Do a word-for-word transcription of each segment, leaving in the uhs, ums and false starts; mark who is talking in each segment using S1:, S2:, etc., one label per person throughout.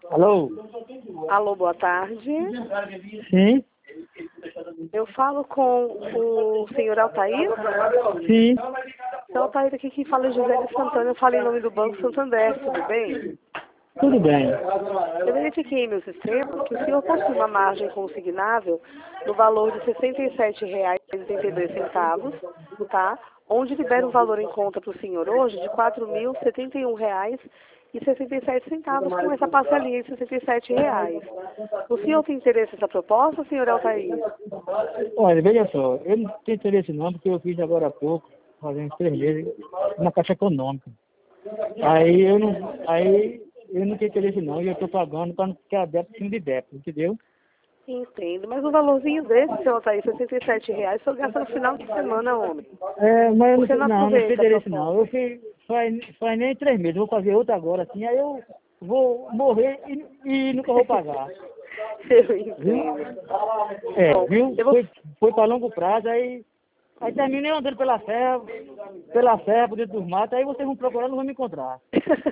S1: Alô?
S2: Alô, boa tarde.
S1: Sim?
S2: Eu falo com o senhor Altair?
S1: Sim.
S2: Senhor Altair, aqui quem fala é Gisele Santana, eu falo em nome do Banco Santander, tudo bem?
S1: Tudo bem.
S2: Eu verifiquei em meu sistema que o senhor possui uma margem consignável no valor de sessenta e sete reais e oitenta e dois centavos, tá? Onde libera um valor em conta para o senhor hoje de quatro mil e setenta e um reais e sessenta e sete centavos com essa parcelinha de sessenta e sete reais. O senhor tem interesse nessa proposta, senhor Altair?
S1: Olha, veja só, eu não tenho interesse não, porque eu fiz agora há pouco, fazendo três meses, na Caixa Econômica. Aí eu não, aí eu não tenho interesse não, e eu estou pagando para não ficar débito em cima de débito, entendeu?
S2: Entendo, mas um valorzinho desse, senhor Altair, sessenta e sete reais, só gasta no final de semana, homem.
S1: É, mas eu não,
S2: Você
S1: tenho-
S2: não
S1: não, não tenho
S2: aproveita a
S1: interesse não.
S2: proposta.
S1: Eu fiz, faz, faz nem três meses, eu vou fazer outra agora, assim, aí eu vou morrer e, e nunca vou pagar.
S2: Eu
S1: Viu?
S2: entendo.
S1: É,
S2: Bom,
S1: viu?
S2: eu vou...
S1: Foi, foi para longo prazo, aí, aí terminei andando pela serra, pela serra, por dentro dos matos, aí vocês vão procurar, não vão me encontrar.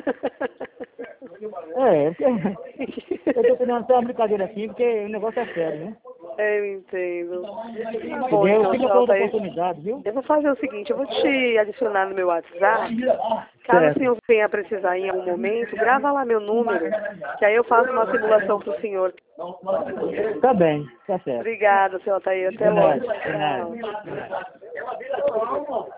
S1: É, porque eu tô tentando ter uma brincadeira assim, porque o negócio é sério, né?
S2: Eu entendo. Tá bom,
S1: Entendeu?
S2: então,
S1: Fica
S2: senhor
S1: para outra
S2: Altair.
S1: oportunidade, viu?
S2: Eu vou fazer o seguinte, eu vou te adicionar no meu WhatsApp. Caso o
S1: Certo.
S2: senhor venha precisar em algum momento, grava lá meu número, que aí eu faço uma simulação para o senhor.
S1: Tá bem, tá certo.
S2: Obrigada, senhor Altair. Até
S1: De nada,
S2: logo.
S1: de nada.
S2: Tchau.